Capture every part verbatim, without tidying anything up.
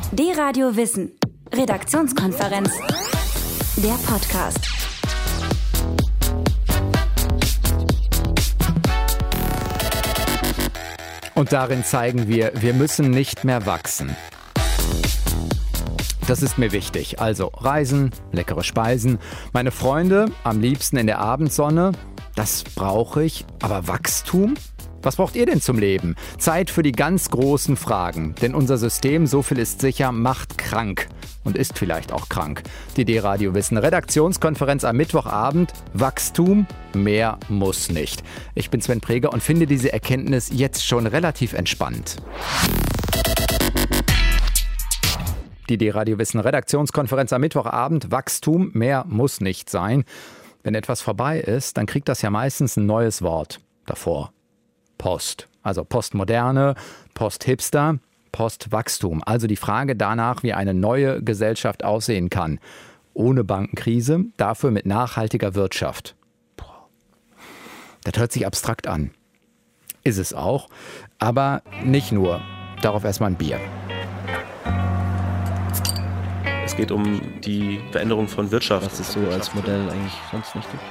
D-Radio Wissen. Redaktionskonferenz. Der Podcast. Und darin zeigen wir, wir müssen nicht mehr wachsen. Das ist mir wichtig. Also Reisen, leckere Speisen, meine Freunde, am liebsten in der Abendsonne. Das brauche ich. Aber Wachstum? Was braucht ihr denn zum Leben? Zeit für die ganz großen Fragen. Denn unser System, so viel ist sicher, macht krank. Und ist vielleicht auch krank. Die D-Radio Wissen Redaktionskonferenz am Mittwochabend. Wachstum, mehr muss nicht. Ich bin Sven Preger und finde diese Erkenntnis jetzt schon relativ entspannt. Die D-Radio Wissen Redaktionskonferenz am Mittwochabend. Wachstum, mehr muss nicht sein. Wenn etwas vorbei ist, dann kriegt das ja meistens ein neues Wort davor. Post. Also Postmoderne, Posthipster, Postwachstum. Also die Frage danach, wie eine neue Gesellschaft aussehen kann. Ohne Bankenkrise, dafür mit nachhaltiger Wirtschaft. Boah. Das hört sich abstrakt an. Ist es auch. Aber nicht nur. Darauf erstmal ein Bier. Es geht um die Veränderung von Wirtschaft. Was es so als Modell eigentlich sonst nicht gibt.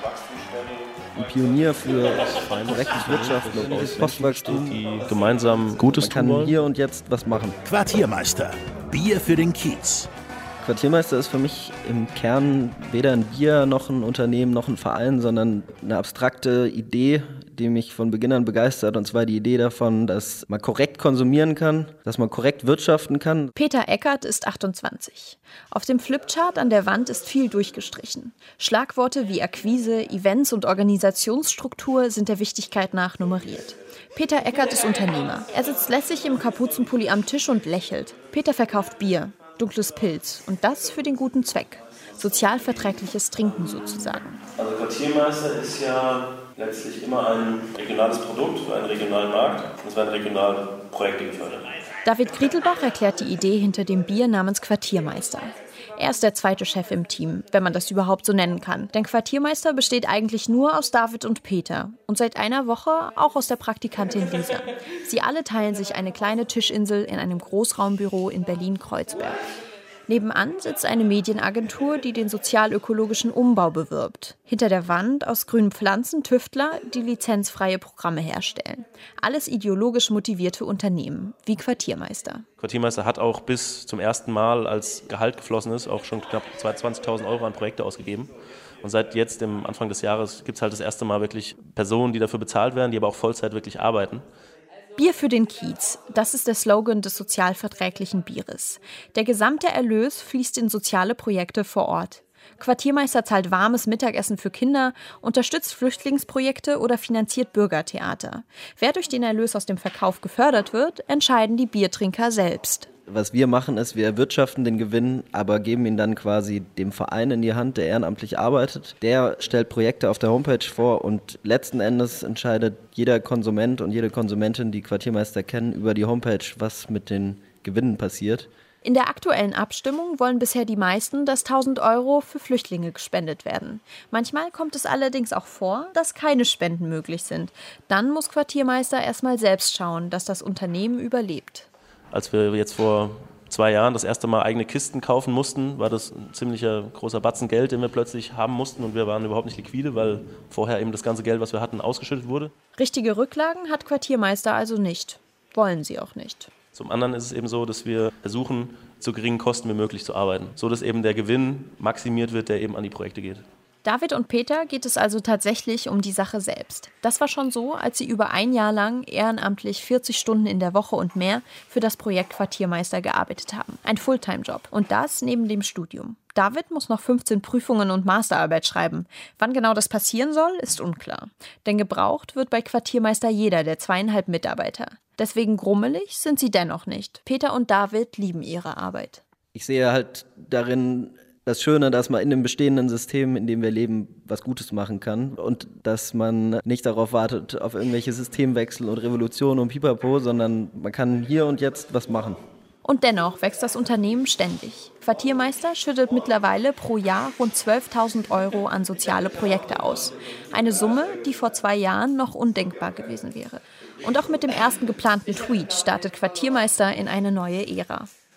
Ein Pionier für korrektes Wirtschaften und Postwachstum, die gemeinsam Gutes tun wollen. Man kann hier und jetzt was machen. Quartiermeister, Bier für den Kiez. Quartiermeister ist für mich im Kern weder ein Bier noch ein Unternehmen noch ein Verein, sondern eine abstrakte Idee, die mich von Beginn an begeistert. Und zwar die Idee davon, dass man korrekt konsumieren kann, dass man korrekt wirtschaften kann. Peter Eckert ist achtundzwanzig. Auf dem Flipchart an der Wand ist viel durchgestrichen. Schlagworte wie Akquise, Events und Organisationsstruktur sind der Wichtigkeit nach nummeriert. Peter Eckert ist Unternehmer. Er sitzt lässig im Kapuzenpulli am Tisch und lächelt. Peter verkauft Bier, dunkles Pilz und das für den guten Zweck. Sozialverträgliches Trinken sozusagen. Also Quartiermeister ist ja letztlich immer ein regionales Produkt für einen regionalen Markt. Es werden regionale Projekte gefördert. David Grietelbach erklärt die Idee hinter dem Bier namens Quartiermeister. Er ist der zweite Chef im Team, wenn man das überhaupt so nennen kann. Denn Quartiermeister besteht eigentlich nur aus David und Peter. Und seit einer Woche auch aus der Praktikantin Lisa. Sie alle teilen sich eine kleine Tischinsel in einem Großraumbüro in Berlin-Kreuzberg. Nebenan sitzt eine Medienagentur, die den sozial-ökologischen Umbau bewirbt. Hinter der Wand aus grünen Pflanzen Tüftler, die lizenzfreie Programme herstellen. Alles ideologisch motivierte Unternehmen, wie Quartiermeister. Quartiermeister hat auch bis zum ersten Mal, als Gehalt geflossen ist, auch schon knapp zwanzigtausend Euro an Projekte ausgegeben. Und seit jetzt, dem Anfang des Jahres, gibt es halt das erste Mal wirklich Personen, die dafür bezahlt werden, die aber auch Vollzeit wirklich arbeiten. Bier für den Kiez, das ist der Slogan des sozialverträglichen Bieres. Der gesamte Erlös fließt in soziale Projekte vor Ort. Quartiermeister zahlt warmes Mittagessen für Kinder, unterstützt Flüchtlingsprojekte oder finanziert Bürgertheater. Wer durch den Erlös aus dem Verkauf gefördert wird, entscheiden die Biertrinker selbst. Was wir machen ist, wir erwirtschaften den Gewinn, aber geben ihn dann quasi dem Verein in die Hand, der ehrenamtlich arbeitet. Der stellt Projekte auf der Homepage vor und letzten Endes entscheidet jeder Konsument und jede Konsumentin, die Quartiermeister kennen, über die Homepage, was mit den Gewinnen passiert. In der aktuellen Abstimmung wollen bisher die meisten, dass tausend Euro für Flüchtlinge gespendet werden. Manchmal kommt es allerdings auch vor, dass keine Spenden möglich sind. Dann muss Quartiermeister erstmal selbst schauen, dass das Unternehmen überlebt. Als wir jetzt vor zwei Jahren das erste Mal eigene Kisten kaufen mussten, war das ein ziemlicher großer Batzen Geld, den wir plötzlich haben mussten und wir waren überhaupt nicht liquide, weil vorher eben das ganze Geld, was wir hatten, ausgeschüttet wurde. Richtige Rücklagen hat Quartiermeister also nicht. Wollen sie auch nicht. Zum anderen ist es eben so, dass wir versuchen, zu geringen Kosten wie möglich zu arbeiten, so dass eben der Gewinn maximiert wird, der eben an die Projekte geht. David und Peter geht es also tatsächlich um die Sache selbst. Das war schon so, als sie über ein Jahr lang ehrenamtlich vierzig Stunden in der Woche und mehr für das Projekt Quartiermeister gearbeitet haben. Ein Fulltime-Job. Und das neben dem Studium. David muss noch fünfzehn Prüfungen und Masterarbeit schreiben. Wann genau das passieren soll, ist unklar. Denn gebraucht wird bei Quartiermeister jeder der zweieinhalb Mitarbeiter. Deswegen grummelig sind sie dennoch nicht. Peter und David lieben ihre Arbeit. Ich sehe halt darin das Schöne, dass man in dem bestehenden System, in dem wir leben, was Gutes machen kann und dass man nicht darauf wartet, auf irgendwelche Systemwechsel und Revolutionen und Pipapo, sondern man kann hier und jetzt was machen. Und dennoch wächst das Unternehmen ständig. Quartiermeister schüttet mittlerweile pro Jahr rund zwölftausend Euro an soziale Projekte aus. Eine Summe, die vor zwei Jahren noch undenkbar gewesen wäre. Und auch mit dem ersten geplanten Tweet startet Quartiermeister in eine neue Ära.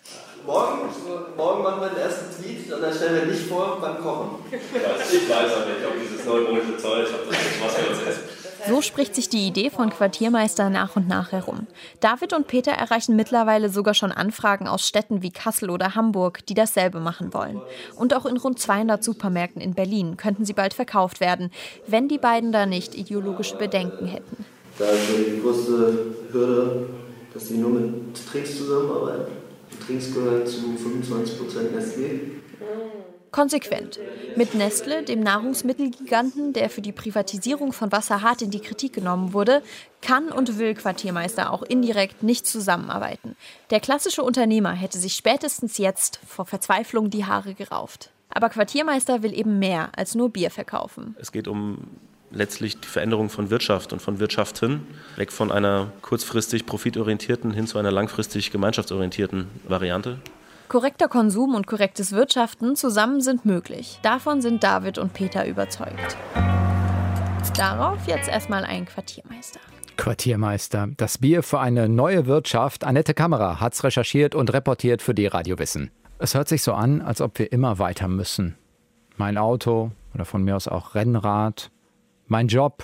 Morgen, morgen machen wir den ersten Tweet und dann stellen wir nicht vor beim Kochen. Ich weiß, ich weiß auch nicht, ob dieses neumodische Zeug, ob das ist, was wir uns essen. So spricht sich die Idee von Quartiermeister nach und nach herum. David und Peter erreichen mittlerweile sogar schon Anfragen aus Städten wie Kassel oder Hamburg, die dasselbe machen wollen. Und auch in rund zweihundert Supermärkten in Berlin könnten sie bald verkauft werden, wenn die beiden da nicht ideologische Bedenken hätten. Da ist die größte Hürde, dass sie nur mit Trinks zusammenarbeiten. Die Trinks gehören zu fünfundzwanzig Prozent Nestlé. Konsequent. Mit Nestle, dem Nahrungsmittelgiganten, der für die Privatisierung von Wasser hart in die Kritik genommen wurde, kann und will Quartiermeister auch indirekt nicht zusammenarbeiten. Der klassische Unternehmer hätte sich spätestens jetzt vor Verzweiflung die Haare gerauft. Aber Quartiermeister will eben mehr als nur Bier verkaufen. Es geht um letztlich die Veränderung von Wirtschaft und von Wirtschaften, weg von einer kurzfristig profitorientierten hin zu einer langfristig gemeinschaftsorientierten Variante. Korrekter Konsum und korrektes Wirtschaften zusammen sind möglich. Davon sind David und Peter überzeugt. Darauf jetzt erstmal ein Quartiermeister. Quartiermeister, das Bier für eine neue Wirtschaft. Annette Kammerer hat's recherchiert und reportiert für D-Radio Wissen. Es hört sich so an, als ob wir immer weiter müssen. Mein Auto oder von mir aus auch Rennrad, mein Job,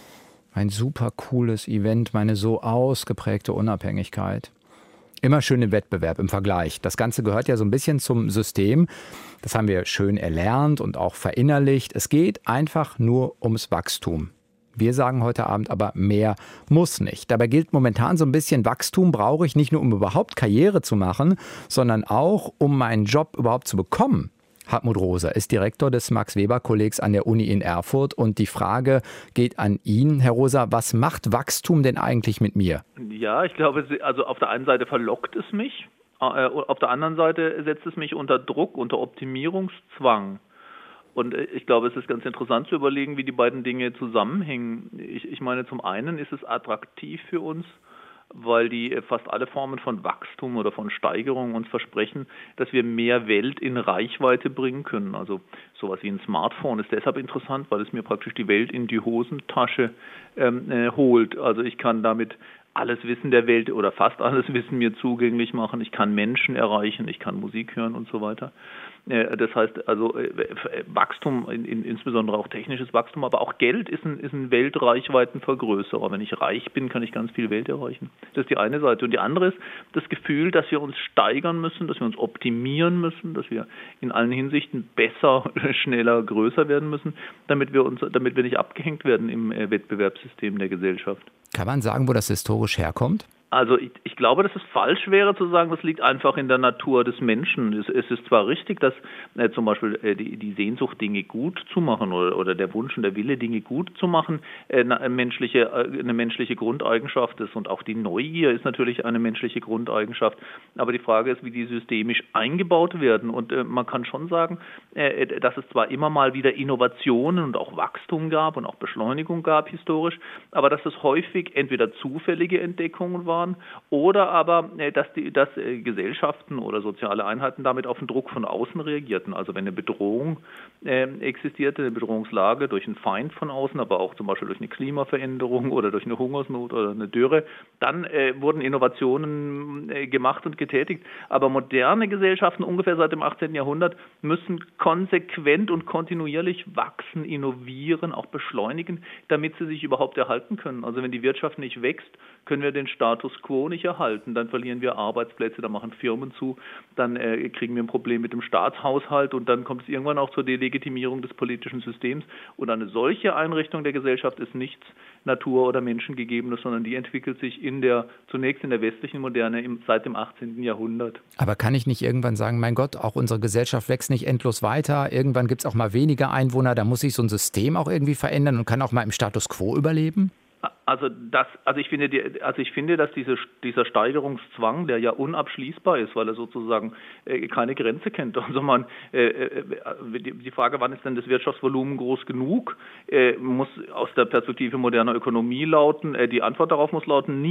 mein super cooles Event, meine so ausgeprägte Unabhängigkeit. Immer schön im Wettbewerb, im Vergleich. Das Ganze gehört ja so ein bisschen zum System. Das haben wir schön erlernt und auch verinnerlicht. Es geht einfach nur ums Wachstum. Wir sagen heute Abend aber, mehr muss nicht. Dabei gilt momentan so ein bisschen, Wachstum brauche ich nicht nur, um überhaupt Karriere zu machen, sondern auch, um meinen Job überhaupt zu bekommen. Hartmut Rosa ist Direktor des Max-Weber-Kollegs an der Uni in Erfurt und die Frage geht an ihn. Herr Rosa, was macht Wachstum denn eigentlich mit mir? Ja, ich glaube, also auf der einen Seite verlockt es mich, auf der anderen Seite setzt es mich unter Druck, unter Optimierungszwang. Und ich glaube, es ist ganz interessant zu überlegen, wie die beiden Dinge zusammenhängen. Ich, ich meine, zum einen ist es attraktiv für uns, weil die fast alle Formen von Wachstum oder von Steigerung uns versprechen, dass wir mehr Welt in Reichweite bringen können. Also sowas wie ein Smartphone ist deshalb interessant, weil es mir praktisch die Welt in die Hosentasche ähm, äh, holt. Also ich kann damit alles Wissen der Welt oder fast alles Wissen mir zugänglich machen. Ich kann Menschen erreichen, ich kann Musik hören und so weiter. Das heißt also Wachstum, in, in, insbesondere auch technisches Wachstum, aber auch Geld ist ein, ist ein Weltreichweitenvergrößerer. Wenn ich reich bin, kann ich ganz viel Welt erreichen. Das ist die eine Seite. Und die andere ist das Gefühl, dass wir uns steigern müssen, dass wir uns optimieren müssen, dass wir in allen Hinsichten besser, schneller, größer werden müssen, damit wir uns, damit wir nicht abgehängt werden im Wettbewerbssystem der Gesellschaft. Kann man sagen, wo das historisch herkommt? Also ich, ich glaube, dass es falsch wäre zu sagen, das liegt einfach in der Natur des Menschen. Es, es ist zwar richtig, dass äh, zum Beispiel äh, die, die Sehnsucht, Dinge gut zu machen oder, oder der Wunsch und der Wille, Dinge gut zu machen, äh, eine, menschliche, äh, eine menschliche Grundeigenschaft ist und auch die Neugier ist natürlich eine menschliche Grundeigenschaft. Aber die Frage ist, wie die systemisch eingebaut werden. Und äh, man kann schon sagen, äh, dass es zwar immer mal wieder Innovationen und auch Wachstum gab und auch Beschleunigung gab historisch, aber dass es häufig entweder zufällige Entdeckungen waren, oder aber, dass, die, dass Gesellschaften oder soziale Einheiten damit auf den Druck von außen reagierten. Also wenn eine Bedrohung äh, existierte, eine Bedrohungslage durch einen Feind von außen, aber auch zum Beispiel durch eine Klimaveränderung oder durch eine Hungersnot oder eine Dürre, dann äh, wurden Innovationen äh, gemacht und getätigt. Aber moderne Gesellschaften, ungefähr seit dem achtzehnten Jahrhundert, müssen konsequent und kontinuierlich wachsen, innovieren, auch beschleunigen, damit sie sich überhaupt erhalten können. Also wenn die Wirtschaft nicht wächst, können wir den Status quo nicht erhalten. Dann verlieren wir Arbeitsplätze, dann machen Firmen zu, dann äh, kriegen wir ein Problem mit dem Staatshaushalt und dann kommt es irgendwann auch zur Delegitimierung des politischen Systems. Und eine solche Einrichtung der Gesellschaft ist nichts Natur- oder Menschengegebenes, sondern die entwickelt sich in der, zunächst in der westlichen Moderne im, seit dem achtzehnten Jahrhundert. Aber kann ich nicht irgendwann sagen, mein Gott, auch unsere Gesellschaft wächst nicht endlos weiter, irgendwann gibt es auch mal weniger Einwohner, da muss sich so ein System auch irgendwie verändern und kann auch mal im Status quo überleben? Also das, also ich finde, die, also ich finde, dass diese, dieser Steigerungszwang, der ja unabschließbar ist, weil er sozusagen äh, keine Grenze kennt. Also man, äh, äh, die, die Frage, wann ist denn das Wirtschaftsvolumen groß genug, äh, muss aus der Perspektive moderner Ökonomie lauten. Äh, die Antwort darauf muss lauten, nie.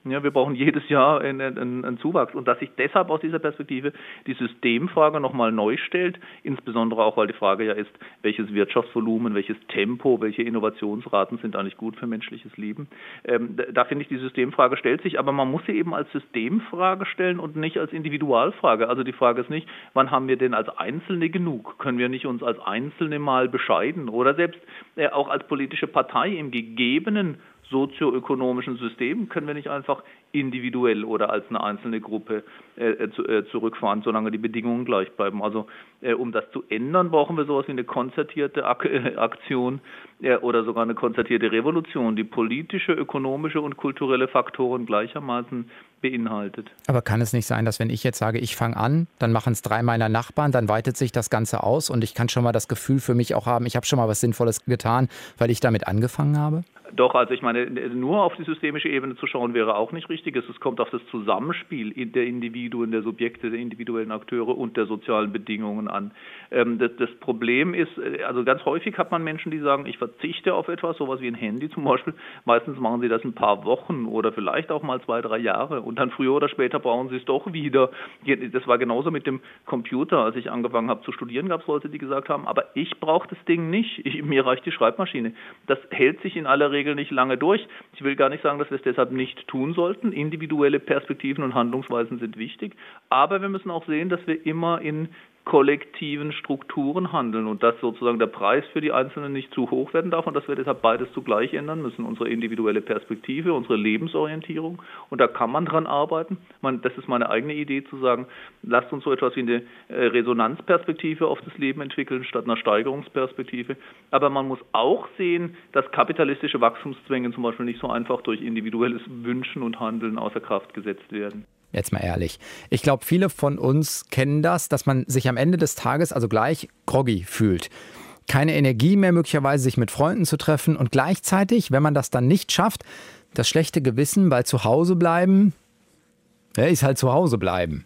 Ja, wir brauchen jedes Jahr einen, einen, einen Zuwachs. Und dass sich deshalb aus dieser Perspektive die Systemfrage nochmal neu stellt, insbesondere auch, weil die Frage ja ist, welches Wirtschaftsvolumen, welches Tempo, welche Innovationsraten sind eigentlich gut für menschliches Leben. Ähm, da, da finde ich, die Systemfrage stellt sich, aber man muss sie eben als Systemfrage stellen und nicht als Individualfrage. Also die Frage ist nicht, wann haben wir denn als Einzelne genug? Können wir nicht uns als Einzelne mal bescheiden? Oder selbst äh, auch als politische Partei im gegebenen sozioökonomischen System können wir nicht einfach individuell oder als eine einzelne Gruppe äh, zu, äh, zurückfahren, solange die Bedingungen gleich bleiben. Also äh, um das zu ändern, brauchen wir sowas wie eine konzertierte Ak- äh, Aktion äh, oder sogar eine konzertierte Revolution, die politische, ökonomische und kulturelle Faktoren gleichermaßen beinhaltet. Aber kann es nicht sein, dass wenn ich jetzt sage, ich fange an, dann machen es drei meiner Nachbarn, dann weitet sich das Ganze aus und ich kann schon mal das Gefühl für mich auch haben, ich habe schon mal was Sinnvolles getan, weil ich damit angefangen habe? Doch, also ich meine, nur auf die systemische Ebene zu schauen, wäre auch nicht richtig. Es kommt auf das Zusammenspiel der Individuen, der Subjekte, der individuellen Akteure und der sozialen Bedingungen an. Das, das Problem ist, also ganz häufig hat man Menschen, die sagen, ich verzichte auf etwas, sowas wie ein Handy zum Beispiel. Meistens machen sie das ein paar Wochen oder vielleicht auch mal zwei, drei Jahre und dann früher oder später brauchen sie es doch wieder. Das war genauso mit dem Computer. Als ich angefangen habe zu studieren, gab es Leute, die gesagt haben, aber ich brauche das Ding nicht, ich, mir reicht die Schreibmaschine. Das hält sich in aller Regel nicht lange durch. Ich will gar nicht sagen, dass wir es deshalb nicht tun sollten. Individuelle Perspektiven und Handlungsweisen sind wichtig, aber wir müssen auch sehen, dass wir immer in kollektiven Strukturen handeln und dass sozusagen der Preis für die Einzelnen nicht zu hoch werden darf und dass wir deshalb beides zugleich ändern müssen. Unsere individuelle Perspektive, unsere Lebensorientierung und da kann man dran arbeiten. Man, das ist meine eigene Idee zu sagen, lasst uns so etwas wie eine Resonanzperspektive auf das Leben entwickeln statt einer Steigerungsperspektive. Aber man muss auch sehen, dass kapitalistische Wachstumszwänge zum Beispiel nicht so einfach durch individuelles Wünschen und Handeln außer Kraft gesetzt werden. Jetzt mal ehrlich. Ich glaube, viele von uns kennen das, dass man sich am Ende des Tages also gleich groggy fühlt. Keine Energie mehr möglicherweise, sich mit Freunden zu treffen und gleichzeitig, wenn man das dann nicht schafft, das schlechte Gewissen, weil zu Hause bleiben, ja, ist halt zu Hause bleiben.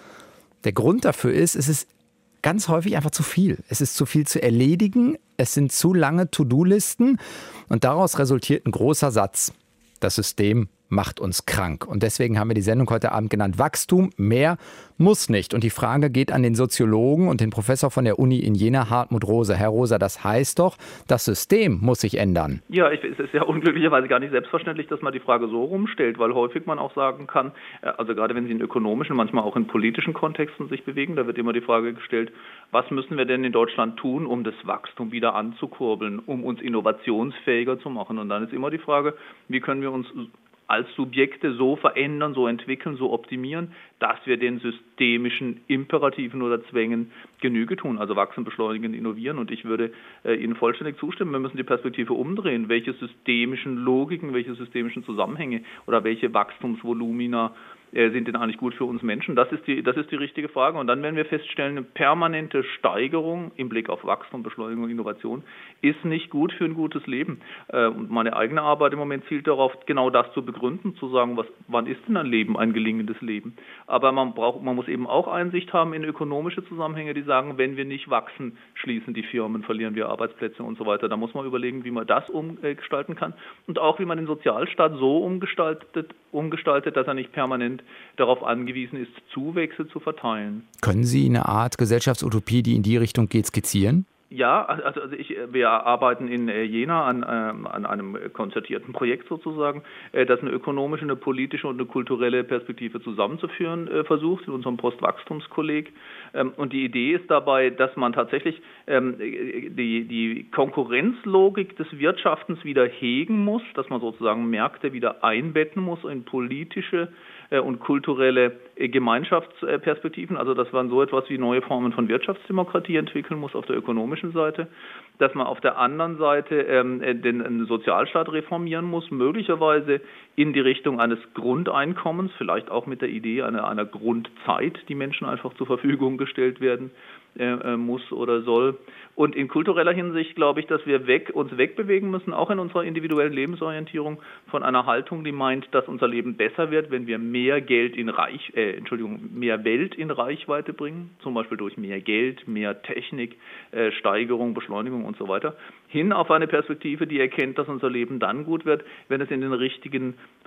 Der Grund dafür ist, es ist ganz häufig einfach zu viel. Es ist zu viel zu erledigen, es sind zu lange To-Do-Listen und daraus resultiert ein großer Satz. Das System macht uns krank. Und deswegen haben wir die Sendung heute Abend genannt Wachstum, mehr muss nicht. Und die Frage geht an den Soziologen und den Professor von der Uni in Jena, Hartmut Rosa. Herr Rosa, das heißt doch, das System muss sich ändern. Ja, ich, es ist ja unglücklicherweise gar nicht selbstverständlich, dass man die Frage so rumstellt, weil häufig man auch sagen kann, also gerade wenn Sie in ökonomischen, manchmal auch in politischen Kontexten sich bewegen, da wird immer die Frage gestellt, was müssen wir denn in Deutschland tun, um das Wachstum wieder anzukurbeln, um uns innovationsfähiger zu machen? Und dann ist immer die Frage, wie können wir uns als Subjekte so verändern, so entwickeln, so optimieren, dass wir den systemischen Imperativen oder Zwängen Genüge tun, also wachsen, beschleunigen, innovieren. Und ich würde äh, Ihnen vollständig zustimmen, wir müssen die Perspektive umdrehen. Welche systemischen Logiken, welche systemischen Zusammenhänge oder welche Wachstumsvolumina sind denn eigentlich gut für uns Menschen? Das ist die, das ist die richtige Frage. Und dann werden wir feststellen, eine permanente Steigerung im Blick auf Wachstum, Beschleunigung, Innovation ist nicht gut für ein gutes Leben. Und meine eigene Arbeit im Moment zielt darauf, genau das zu begründen, zu sagen, was, wann ist denn ein Leben ein gelingendes Leben? Aber man braucht, man muss eben auch Einsicht haben in ökonomische Zusammenhänge, die sagen, wenn wir nicht wachsen, schließen die Firmen, verlieren wir Arbeitsplätze und so weiter. Da muss man überlegen, wie man das umgestalten kann und auch, wie man den Sozialstaat so umgestaltet, umgestaltet, dass er nicht permanent darauf angewiesen ist, Zuwächse zu verteilen. Können Sie eine Art Gesellschaftsutopie, die in die Richtung geht, skizzieren? Ja, also, also ich, wir arbeiten in Jena an, ähm, an einem konzertierten Projekt sozusagen, äh, das eine ökonomische, eine politische und eine kulturelle Perspektive zusammenzuführen äh, versucht in unserem Postwachstumskolleg. Ähm, und die Idee ist dabei, dass man tatsächlich ähm, die, die Konkurrenzlogik des Wirtschaftens wieder hegen muss, dass man sozusagen Märkte wieder einbetten muss in politische äh, und kulturelle äh, Gemeinschaftsperspektiven, also dass man so etwas wie neue Formen von Wirtschaftsdemokratie entwickeln muss auf der ökonomischen Seite, dass man auf der anderen Seite ähm, den, den Sozialstaat reformieren muss, möglicherweise in die Richtung eines Grundeinkommens, vielleicht auch mit der Idee einer, einer Grundzeit, die Menschen einfach zur Verfügung gestellt werden äh, muss oder soll. Und in kultureller Hinsicht glaube ich, dass wir weg, uns wegbewegen müssen, auch in unserer individuellen Lebensorientierung, von einer Haltung, die meint, dass unser Leben besser wird, wenn wir mehr Geld in Reich, äh, Entschuldigung, mehr Welt in Reichweite bringen, zum Beispiel durch mehr Geld, mehr Technik, äh, Steigerung, Beschleunigung und so weiter, hin auf eine Perspektive, die erkennt, dass unser Leben dann gut wird, wenn es in den richtigen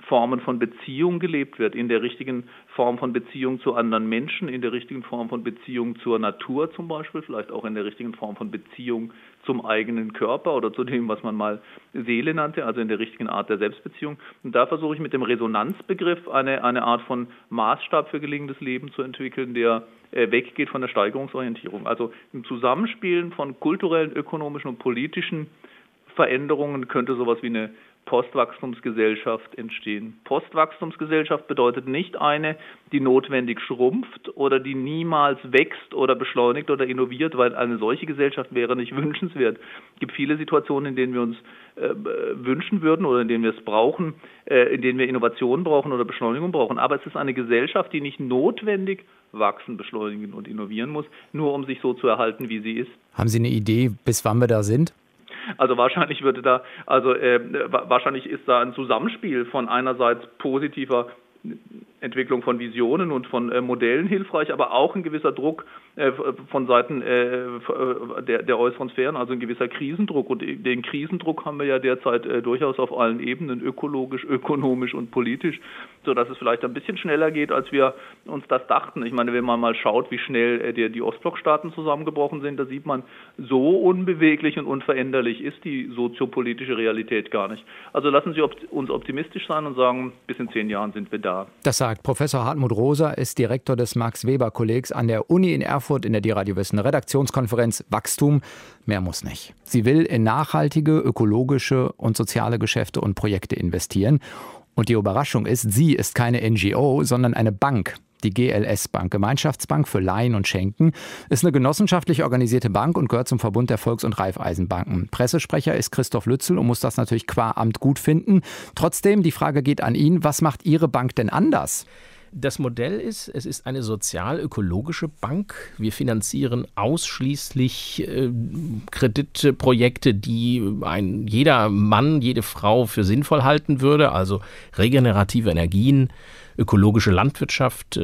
Formen von Beziehung gelebt wird, in der richtigen Form von Beziehung zu anderen Menschen, in der richtigen Form von Beziehung zur Natur zum Beispiel, vielleicht auch in der richtigen Form von Beziehung zum eigenen Körper oder zu dem, was man mal Seele nannte, also in der richtigen Art der Selbstbeziehung. Und da versuche ich mit dem Resonanzbegriff eine, eine Art von Maßstab für gelingendes Leben zu entwickeln, der äh, weggeht von der Steigerungsorientierung. Also im Zusammenspielen von kulturellen, ökonomischen und politischen Veränderungen könnte sowas wie eine Postwachstumsgesellschaft entstehen. Postwachstumsgesellschaft bedeutet nicht eine, die notwendig schrumpft oder die niemals wächst oder beschleunigt oder innoviert, weil eine solche Gesellschaft wäre nicht wünschenswert. Es gibt viele Situationen, in denen wir uns äh, wünschen würden oder in denen wir es brauchen, äh, in denen wir Innovation brauchen oder Beschleunigung brauchen. Aber es ist eine Gesellschaft, die nicht notwendig wachsen, beschleunigen und innovieren muss, nur um sich so zu erhalten, wie sie ist. Haben Sie eine Idee, bis wann wir da sind? Also wahrscheinlich würde da, also äh, wahrscheinlich ist da ein Zusammenspiel von einerseits positiver Entwicklung von Visionen und von äh, Modellen hilfreich, aber auch ein gewisser Druck äh, von Seiten äh, der, der äußeren Sphären, also ein gewisser Krisendruck. Und den Krisendruck haben wir ja derzeit äh, durchaus auf allen Ebenen, ökologisch, ökonomisch und politisch, sodass es vielleicht ein bisschen schneller geht, als wir uns das dachten. Ich meine, wenn man mal schaut, wie schnell äh, die, die Ostblockstaaten zusammengebrochen sind, da sieht man, so unbeweglich und unveränderlich ist die soziopolitische Realität gar nicht. Also lassen Sie opt- uns optimistisch sein und sagen, bis in zehn Jahren sind wir da. Das sagt Professor Hartmut Rosa, ist Direktor des Max-Weber-Kollegs an der Uni in Erfurt in der Die Radio Wissen Redaktionskonferenz Wachstum. Mehr muss nicht. Sie will in nachhaltige, ökologische und soziale Geschäfte und Projekte investieren. Und die Überraschung ist, sie ist keine N G O, sondern eine Bank. Die G L S-Bank, Gemeinschaftsbank für Leihen und Schenken, ist eine genossenschaftlich organisierte Bank und gehört zum Verbund der Volks- und Raiffeisenbanken. Pressesprecher ist Christoph Lützel und muss das natürlich qua Amt gut finden. Trotzdem, die Frage geht an ihn, was macht Ihre Bank denn anders? Das Modell ist, es ist eine sozial-ökologische Bank. Wir finanzieren ausschließlich äh, Kreditprojekte, die ein, jeder Mann, jede Frau für sinnvoll halten würde, also regenerative Energien, ökologische Landwirtschaft,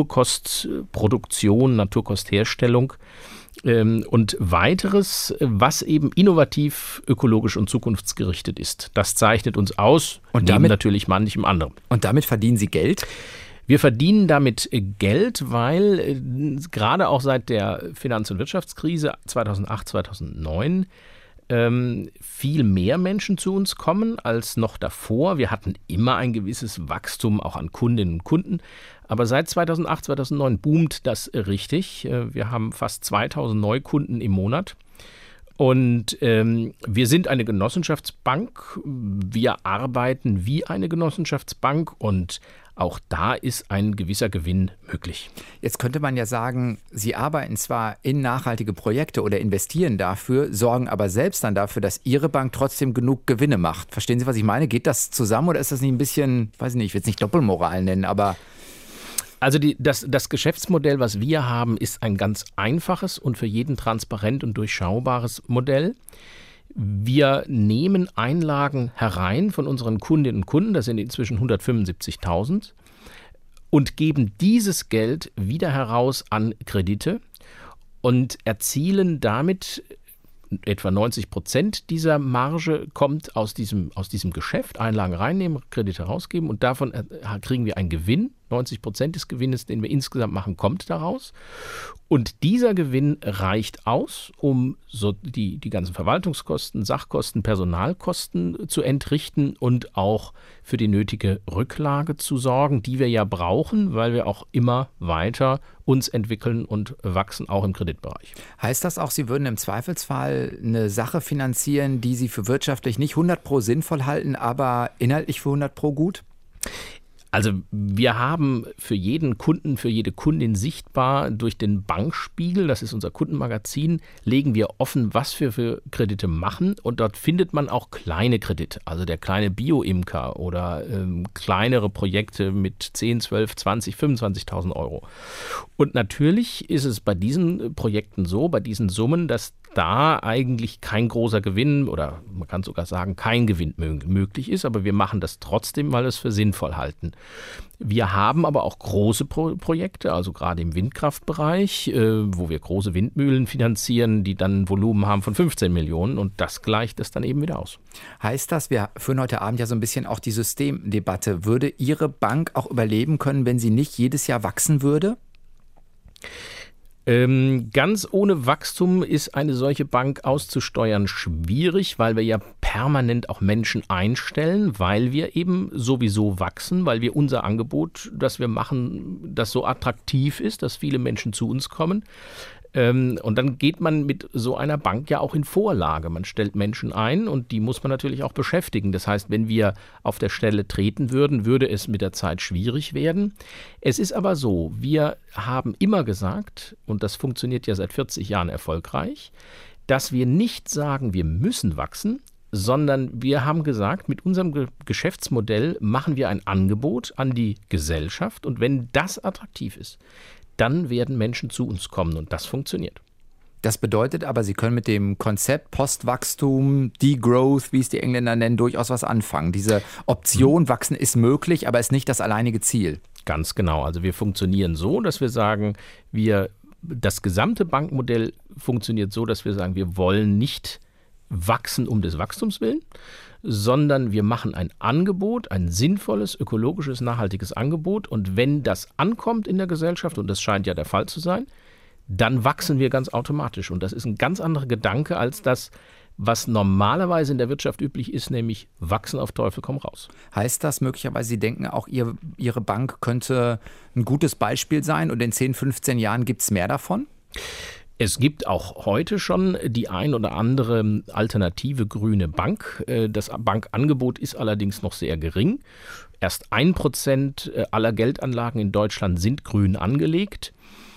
Naturkostproduktion, Naturkostherstellung ähm, und weiteres, was eben innovativ, ökologisch und zukunftsgerichtet ist. Das zeichnet uns aus, und neben damit natürlich manchem anderen. Und damit verdienen Sie Geld? Wir verdienen damit Geld, weil äh, gerade auch seit der Finanz- und Wirtschaftskrise zweitausendacht, zweitausendneun ähm, viel mehr Menschen zu uns kommen als noch davor. Wir hatten immer ein gewisses Wachstum auch an Kundinnen und Kunden. Aber seit zweitausendacht, zweitausendneun boomt das richtig. Wir haben fast zweitausend Neukunden im Monat. Und ähm, wir sind eine Genossenschaftsbank. Wir arbeiten wie eine Genossenschaftsbank und auch da ist ein gewisser Gewinn möglich. Jetzt könnte man ja sagen, Sie arbeiten zwar in nachhaltige Projekte oder investieren dafür, sorgen aber selbst dann dafür, dass Ihre Bank trotzdem genug Gewinne macht. Verstehen Sie, was ich meine? Geht das zusammen oder ist das nicht ein bisschen, weiß ich nicht, ich will es nicht Doppelmoral nennen, aber... Also die, das, das Geschäftsmodell, was wir haben, ist ein ganz einfaches und für jeden transparent und durchschaubares Modell. Wir nehmen Einlagen herein von unseren Kundinnen und Kunden, das sind inzwischen hundertfünfundsiebzigtausend, und geben dieses Geld wieder heraus an Kredite und erzielen damit etwa neunzig Prozent dieser Marge kommt aus diesem, aus diesem Geschäft, Einlagen reinnehmen, Kredite rausgeben und davon kriegen wir einen Gewinn. neunzig Prozent des Gewinnes, den wir insgesamt machen, kommt daraus. Und dieser Gewinn reicht aus, um so die, die ganzen Verwaltungskosten, Sachkosten, Personalkosten zu entrichten und auch für die nötige Rücklage zu sorgen, die wir ja brauchen, weil wir auch immer weiter uns entwickeln und wachsen, auch im Kreditbereich. Heißt das auch, Sie würden im Zweifelsfall eine Sache finanzieren, die Sie für wirtschaftlich nicht hundert Pro sinnvoll halten, aber inhaltlich für hundert Pro gut? Also wir haben für jeden Kunden, für jede Kundin sichtbar durch den Bankspiegel, das ist unser Kundenmagazin, legen wir offen, was wir für Kredite machen und dort findet man auch kleine Kredite, also der kleine Bio-Imker oder ähm, kleinere Projekte mit zehn, zwölf, zwanzig, fünfundzwanzigtausend Euro. Und natürlich ist es bei diesen Projekten so, bei diesen Summen, dass da eigentlich kein großer Gewinn oder man kann sogar sagen, kein Gewinn möglich ist, aber wir machen das trotzdem, weil wir es für sinnvoll halten. Wir haben aber auch große Pro- Projekte, also gerade im Windkraftbereich, äh, wo wir große Windmühlen finanzieren, die dann ein Volumen haben von fünfzehn Millionen und das gleicht es dann eben wieder aus. Heißt das, wir führen heute Abend ja so ein bisschen auch die Systemdebatte. Würde Ihre Bank auch überleben können, wenn sie nicht jedes Jahr wachsen würde? Ähm, ganz ohne Wachstum ist eine solche Bank auszusteuern schwierig, weil wir ja permanent auch Menschen einstellen, weil wir eben sowieso wachsen, weil wir unser Angebot, das wir machen, das so attraktiv ist, dass viele Menschen zu uns kommen. Ähm, und dann geht man mit so einer Bank ja auch in Vorlage. Man stellt Menschen ein und die muss man natürlich auch beschäftigen. Das heißt, wenn wir auf der Stelle treten würden, würde es mit der Zeit schwierig werden. Es ist aber so, wir haben immer gesagt, und das funktioniert ja seit vierzig Jahren erfolgreich, dass wir nicht sagen, wir müssen wachsen, sondern wir haben gesagt, mit unserem Ge- Geschäftsmodell machen wir ein Angebot an die Gesellschaft und wenn das attraktiv ist, dann werden Menschen zu uns kommen und das funktioniert. Das bedeutet aber, Sie können mit dem Konzept Postwachstum, Degrowth, wie es die Engländer nennen, durchaus was anfangen. Diese Option, wachsen ist möglich, aber ist nicht das alleinige Ziel. Ganz genau. Also wir funktionieren so, dass wir sagen, wir, das gesamte Bankmodell funktioniert so, dass wir sagen, wir wollen nicht wachsen um des Wachstums willen, sondern wir machen ein Angebot, ein sinnvolles, ökologisches, nachhaltiges Angebot. Und wenn das ankommt in der Gesellschaft, und das scheint ja der Fall zu sein, dann wachsen wir ganz automatisch. Und das ist ein ganz anderer Gedanke als das, was normalerweise in der Wirtschaft üblich ist, nämlich wachsen auf Teufel komm raus. Heißt das möglicherweise, Sie denken auch, ihr, Ihre Bank könnte ein gutes Beispiel sein und in zehn, fünfzehn Jahren gibt es mehr davon? Es gibt auch heute schon die ein oder andere alternative grüne Bank. Das Bankangebot ist allerdings noch sehr gering. Erst ein Prozent aller Geldanlagen in Deutschland sind grün angelegt.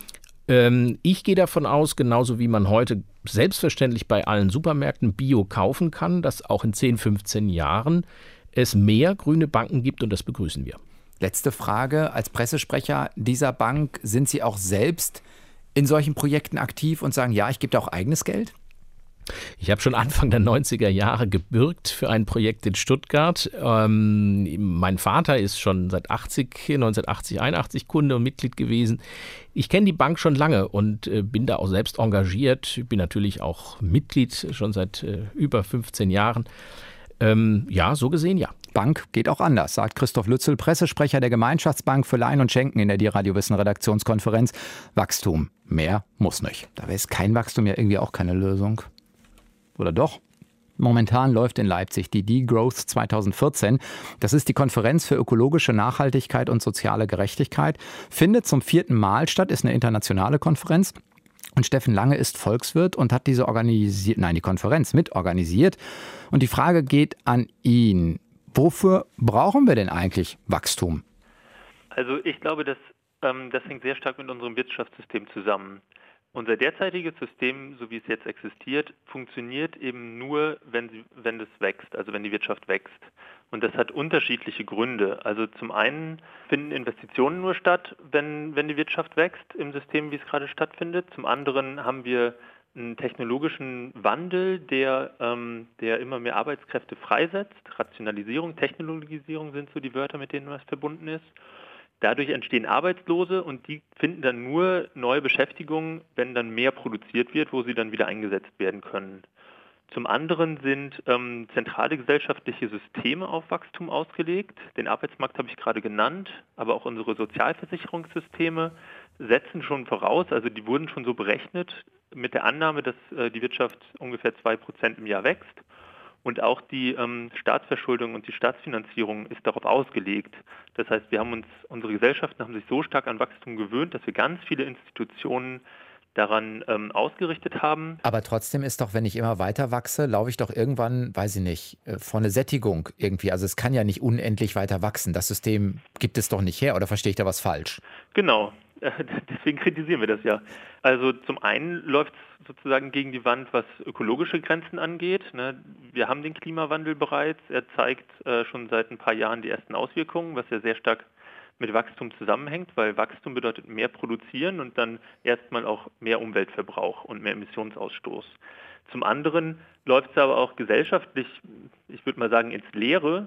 Ich gehe davon aus, genauso wie man heute selbstverständlich bei allen Supermärkten Bio kaufen kann, dass auch in zehn, fünfzehn Jahren es mehr grüne Banken gibt und das begrüßen wir. Letzte Frage. Als Pressesprecher dieser Bank, sind Sie auch selbst in solchen Projekten aktiv und sagen, ja, ich gebe da auch eigenes Geld? Ich habe schon Anfang der neunziger Jahre gebürgt für ein Projekt in Stuttgart. Ähm, mein Vater ist schon seit achtzig, neunzehnhundertachtzig, einundachtzig Kunde und Mitglied gewesen. Ich kenne die Bank schon lange und äh, bin da auch selbst engagiert. Ich bin natürlich auch Mitglied schon seit äh, über fünfzehn Jahren. Ähm, ja, so gesehen, ja. Bank geht auch anders, sagt Christoph Lützel, Pressesprecher der Gemeinschaftsbank für Leihen und Schenken in der Die Radio Wissen Redaktionskonferenz. Wachstum, mehr muss nicht. Da wäre es kein Wachstum ja irgendwie auch keine Lösung. Oder doch? Momentan läuft in Leipzig die Degrowth zweitausendvierzehn. Das ist die Konferenz für ökologische Nachhaltigkeit und soziale Gerechtigkeit. Findet zum vierten Mal statt, ist eine internationale Konferenz. Und Steffen Lange ist Volkswirt und hat diese organisiert, nein, die Konferenz mitorganisiert. Und die Frage geht an ihn. Wofür brauchen wir denn eigentlich Wachstum? Also ich glaube, dass, ähm, das hängt sehr stark mit unserem Wirtschaftssystem zusammen. Unser derzeitiges System, so wie es jetzt existiert, funktioniert eben nur, wenn, sie, wenn es wächst, also wenn die Wirtschaft wächst. Und das hat unterschiedliche Gründe. Also zum einen finden Investitionen nur statt, wenn, wenn die Wirtschaft wächst im System, wie es gerade stattfindet. Zum anderen haben wir einen technologischen Wandel, der, ähm, der immer mehr Arbeitskräfte freisetzt. Rationalisierung, Technologisierung sind so die Wörter, mit denen das verbunden ist. Dadurch entstehen Arbeitslose und die finden dann nur neue Beschäftigung, wenn dann mehr produziert wird, wo sie dann wieder eingesetzt werden können. Zum anderen sind ähm, zentrale gesellschaftliche Systeme auf Wachstum ausgelegt. Den Arbeitsmarkt habe ich gerade genannt, aber auch unsere Sozialversicherungssysteme setzen schon voraus, also die wurden schon so berechnet mit der Annahme, dass äh, die Wirtschaft ungefähr zwei Prozent im Jahr wächst. Und auch die ähm, Staatsverschuldung und die Staatsfinanzierung ist darauf ausgelegt. Das heißt, wir haben uns, unsere Gesellschaften haben sich so stark an Wachstum gewöhnt, dass wir ganz viele Institutionen daran ähm, ausgerichtet haben. Aber trotzdem ist doch, wenn ich immer weiter wachse, laufe ich doch irgendwann, weiß ich nicht, vor eine Sättigung irgendwie. Also es kann ja nicht unendlich weiter wachsen. Das System gibt es doch nicht her, oder verstehe ich da was falsch? Genau, deswegen kritisieren wir das ja. Also zum einen läuft es sozusagen gegen die Wand, was ökologische Grenzen angeht. Wir haben den Klimawandel bereits. Er zeigt schon seit ein paar Jahren die ersten Auswirkungen, was ja sehr stark mit Wachstum zusammenhängt, weil Wachstum bedeutet mehr produzieren und dann erstmal auch mehr Umweltverbrauch und mehr Emissionsausstoß. Zum anderen läuft es aber auch gesellschaftlich, ich würde mal sagen, ins Leere,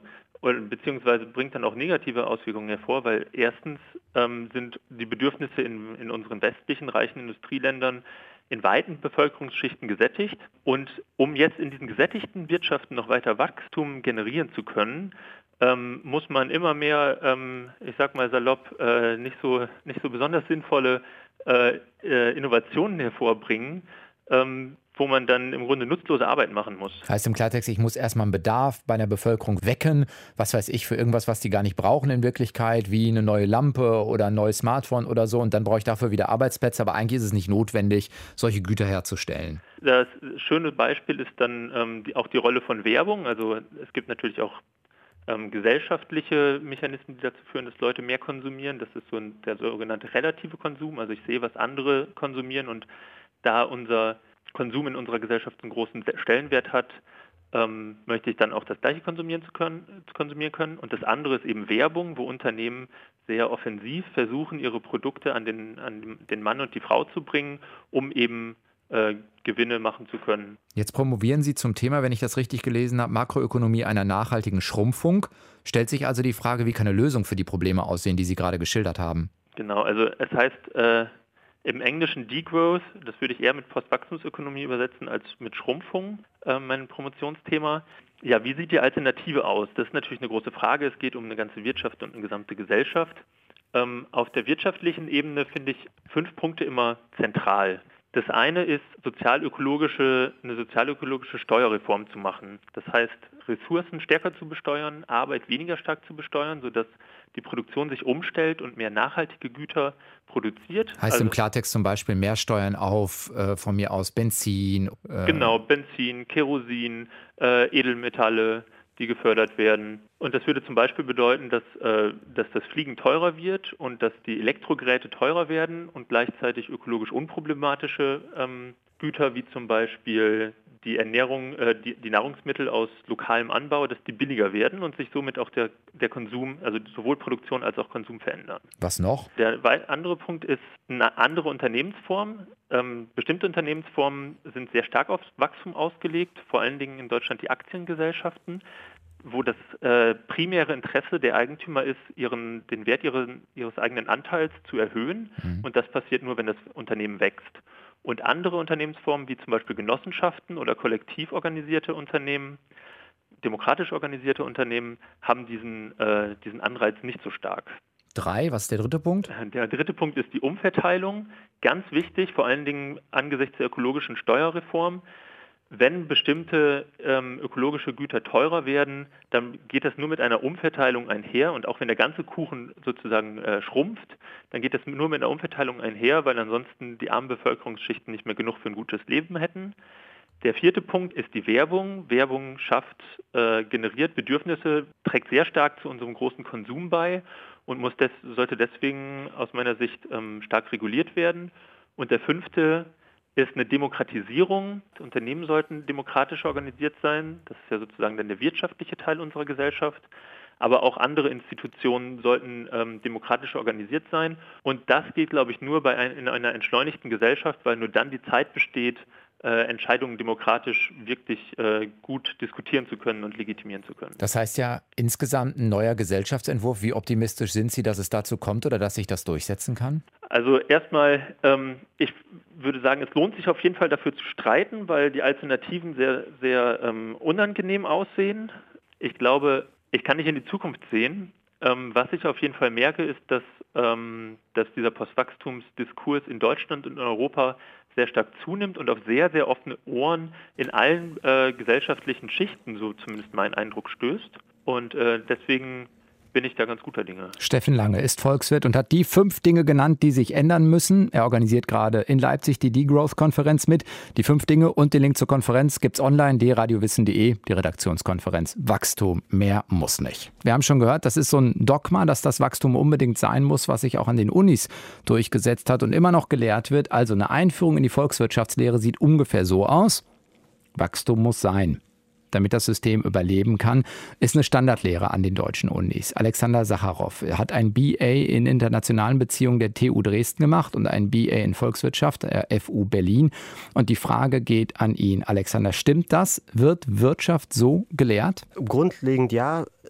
beziehungsweise bringt dann auch negative Auswirkungen hervor, weil erstens ähm, sind die Bedürfnisse in, in unseren westlichen, reichen Industrieländern in weiten Bevölkerungsschichten gesättigt. Und um jetzt in diesen gesättigten Wirtschaften noch weiter Wachstum generieren zu können, ähm, muss man immer mehr, ähm, ich sag mal salopp, äh, nicht so, nicht so besonders sinnvolle äh, äh, Innovationen hervorbringen, ähm, wo man dann im Grunde nutzlose Arbeit machen muss. Heißt im Klartext, ich muss erstmal einen Bedarf bei der Bevölkerung wecken, was weiß ich, für irgendwas, was die gar nicht brauchen in Wirklichkeit, wie eine neue Lampe oder ein neues Smartphone oder so, und dann brauche ich dafür wieder Arbeitsplätze, aber eigentlich ist es nicht notwendig, solche Güter herzustellen. Das schöne Beispiel ist dann ähm, die, auch die Rolle von Werbung. Also es gibt natürlich auch ähm, gesellschaftliche Mechanismen, die dazu führen, dass Leute mehr konsumieren. Das ist so ein, der sogenannte relative Konsum. Also ich sehe, was andere konsumieren, und da unser Konsum in unserer Gesellschaft einen großen Stellenwert hat, ähm, möchte ich dann auch das Gleiche konsumieren zu können, zu konsumieren können. Und das andere ist eben Werbung, wo Unternehmen sehr offensiv versuchen, ihre Produkte an den, an den Mann und die Frau zu bringen, um eben äh, Gewinne machen zu können. Jetzt promovieren Sie zum Thema, wenn ich das richtig gelesen habe, Makroökonomie einer nachhaltigen Schrumpfung. Stellt sich also die Frage, wie kann eine Lösung für die Probleme aussehen, die Sie gerade geschildert haben? Genau, also es heißt äh, im Englischen Degrowth, das würde ich eher mit Postwachstumsökonomie übersetzen als mit Schrumpfung, äh, mein Promotionsthema. Ja, wie sieht die Alternative aus? Das ist natürlich eine große Frage. Es geht um eine ganze Wirtschaft und eine gesamte Gesellschaft. Ähm, auf der wirtschaftlichen Ebene finde ich fünf Punkte immer zentral. Das eine ist, sozialökologische, eine sozialökologische Steuerreform zu machen. Das heißt, Ressourcen stärker zu besteuern, Arbeit weniger stark zu besteuern, sodass die Produktion sich umstellt und mehr nachhaltige Güter produziert. Heißt also im Klartext zum Beispiel mehr Steuern auf, äh, von mir aus, Benzin? Äh genau, Benzin, Kerosin, äh, Edelmetalle, die gefördert werden. Und das würde zum Beispiel bedeuten, dass, äh, dass das Fliegen teurer wird und dass die Elektrogeräte teurer werden und gleichzeitig ökologisch unproblematische ähm, Güter wie zum Beispiel die Ernährung, äh, die, die Nahrungsmittel aus lokalem Anbau, dass die billiger werden und sich somit auch der, der Konsum, also sowohl Produktion als auch Konsum verändern. Was noch? Der andere Punkt ist eine andere Unternehmensform. Ähm, bestimmte Unternehmensformen sind sehr stark aufs Wachstum ausgelegt, vor allen Dingen in Deutschland die Aktiengesellschaften, wo das äh, primäre Interesse der Eigentümer ist, ihren, den Wert ihren, ihres eigenen Anteils zu erhöhen. Mhm. Und das passiert nur, wenn das Unternehmen wächst. Und andere Unternehmensformen, wie zum Beispiel Genossenschaften oder kollektiv organisierte Unternehmen, demokratisch organisierte Unternehmen, haben diesen, äh, diesen Anreiz nicht so stark. Drei, was ist der dritte Punkt? Der dritte Punkt ist die Umverteilung. Ganz wichtig, vor allen Dingen angesichts der ökologischen Steuerreform. Wenn bestimmte ähm, ökologische Güter teurer werden, dann geht das nur mit einer Umverteilung einher. Und auch wenn der ganze Kuchen sozusagen äh, schrumpft, dann geht das nur mit einer Umverteilung einher, weil ansonsten die armen Bevölkerungsschichten nicht mehr genug für ein gutes Leben hätten. Der vierte Punkt ist die Werbung. Werbung schafft, äh, generiert Bedürfnisse, trägt sehr stark zu unserem großen Konsum bei und muss des, sollte deswegen aus meiner Sicht ähm, stark reguliert werden. Und der fünfte ist eine Demokratisierung. Unternehmen sollten demokratisch organisiert sein. Das ist ja sozusagen dann der wirtschaftliche Teil unserer Gesellschaft. Aber auch andere Institutionen sollten ähm, demokratisch organisiert sein. Und das geht, glaube ich, nur bei ein, in einer entschleunigten Gesellschaft, weil nur dann die Zeit besteht, äh, Entscheidungen demokratisch wirklich äh, gut diskutieren zu können und legitimieren zu können. Das heißt ja insgesamt ein neuer Gesellschaftsentwurf. Wie optimistisch sind Sie, dass es dazu kommt oder dass sich das durchsetzen kann? Also erstmal, ähm, ich würde sagen, es lohnt sich auf jeden Fall dafür zu streiten, weil die Alternativen sehr, sehr ähm, unangenehm aussehen. Ich glaube, ich kann nicht in die Zukunft sehen. Ähm, was ich auf jeden Fall merke, ist, dass, ähm, dass dieser Postwachstumsdiskurs in Deutschland und in Europa sehr stark zunimmt und auf sehr, sehr offene Ohren in allen äh, gesellschaftlichen Schichten, so zumindest mein Eindruck, stößt. Und äh, deswegen bin ich da ganz guter Dinge. Steffen Lange ist Volkswirt und hat die fünf Dinge genannt, die sich ändern müssen. Er organisiert gerade in Leipzig die Degrowth-Konferenz mit. Die fünf Dinge und den Link zur Konferenz gibt's online, d radiowissen punkt de, die Redaktionskonferenz. Wachstum, mehr muss nicht. Wir haben schon gehört, das ist so ein Dogma, dass das Wachstum unbedingt sein muss, was sich auch an den Unis durchgesetzt hat und immer noch gelehrt wird. Also eine Einführung in die Volkswirtschaftslehre sieht ungefähr so aus. Wachstum muss sein. Damit das System überleben kann, ist eine Standardlehre an den deutschen Unis. Alexander Sacharow hat ein B A in internationalen Beziehungen der T U Dresden gemacht und ein B A in Volkswirtschaft der F U Berlin. Und die Frage geht an ihn. Alexander, stimmt das? Wird Wirtschaft so gelehrt? Grundlegend ja.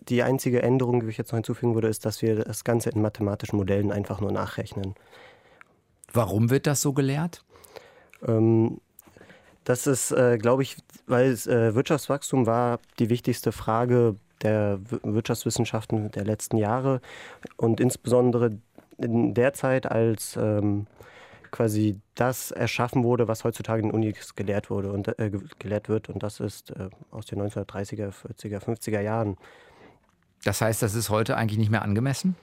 die einzige Änderung, die ich jetzt noch hinzufügen würde, ist, dass wir das Ganze in mathematischen Modellen einfach nur nachrechnen. Warum wird das so gelehrt? Ähm, das ist, äh, glaube ich, weil äh, Wirtschaftswachstum war die wichtigste Frage der Wirtschaftswissenschaften der letzten Jahre und insbesondere in der Zeit, als ähm, quasi das erschaffen wurde, was heutzutage in den Unis gelehrt wurde und äh, gelehrt wird, und das ist äh, aus den neunzehnhundertdreißiger, vierziger, fünfziger Jahren. Das heißt, das ist heute eigentlich nicht mehr angemessen?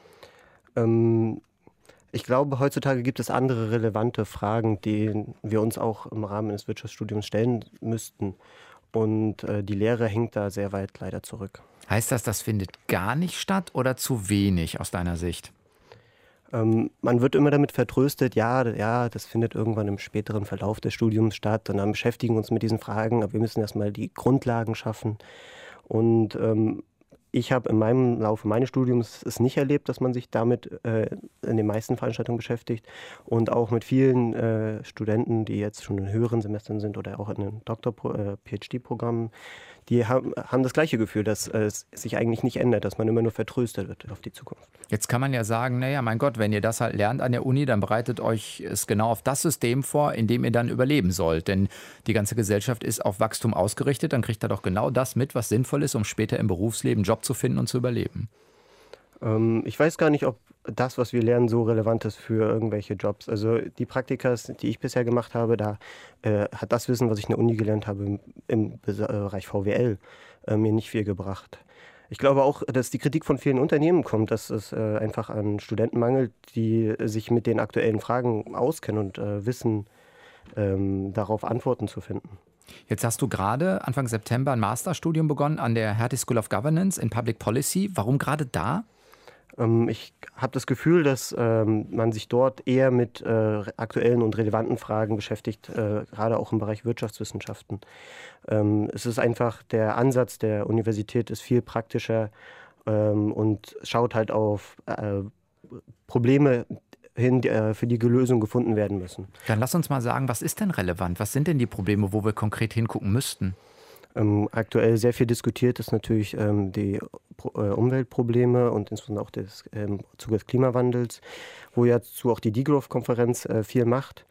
Ähm, ich glaube, heutzutage gibt es andere relevante Fragen, die wir uns auch im Rahmen eines Wirtschaftsstudiums stellen müssten. Und äh, die Lehre hängt da sehr weit leider zurück. Heißt das, das findet gar nicht statt oder zu wenig aus deiner Sicht? Ähm, man wird immer damit vertröstet, ja, ja, das findet irgendwann im späteren Verlauf des Studiums statt und dann beschäftigen wir uns mit diesen Fragen, aber wir müssen erstmal die Grundlagen schaffen. Und ähm, ich habe in meinem Laufe meines Studiums es nicht erlebt, dass man sich damit äh, in den meisten Veranstaltungen beschäftigt und auch mit vielen äh, Studenten, die jetzt schon in höheren Semestern sind oder auch in den Doktor-P H D-Programmen, die haben, haben das gleiche Gefühl, dass äh, es sich eigentlich nicht ändert, dass man immer nur vertröstet wird auf die Zukunft. Jetzt kann man ja sagen, naja, mein Gott, wenn ihr das halt lernt an der Uni, dann bereitet euch es genau auf das System vor, in dem ihr dann überleben sollt. Denn die ganze Gesellschaft ist auf Wachstum ausgerichtet, dann kriegt ihr doch genau das mit, was sinnvoll ist, um später im Berufsleben einen Job zu finden und zu überleben. Ähm, ich weiß gar nicht, ob das, was wir lernen, so relevant ist für irgendwelche Jobs. Also die Praktikas, die ich bisher gemacht habe, da äh, hat das Wissen, was ich in der Uni gelernt habe, im, im Bereich V W L, äh, mir nicht viel gebracht. Ich glaube auch, dass die Kritik von vielen Unternehmen kommt, dass es äh, einfach an Studenten mangelt, die sich mit den aktuellen Fragen auskennen und äh, wissen, ähm, darauf Antworten zu finden. Jetzt hast du gerade Anfang September ein Masterstudium begonnen an der Hertie School of Governance in Public Policy. Warum gerade da? Ähm, ich habe das Gefühl, dass ähm, man sich dort eher mit äh, aktuellen und relevanten Fragen beschäftigt, äh, gerade auch im Bereich Wirtschaftswissenschaften. Ähm, es ist einfach, der Ansatz der Universität ist viel praktischer ähm, und schaut halt auf äh, Probleme hin, die, äh, für die Lösungen gefunden werden müssen. Dann lass uns mal sagen, was ist denn relevant? Was sind denn die Probleme, wo wir konkret hingucken müssten? Ähm, aktuell sehr viel diskutiert ist natürlich ähm, die Pro- äh, Umweltprobleme und insbesondere auch des, ähm, Zuge des Klimawandels, wo ja zu auch die Degrowth-Konferenz äh, viel macht.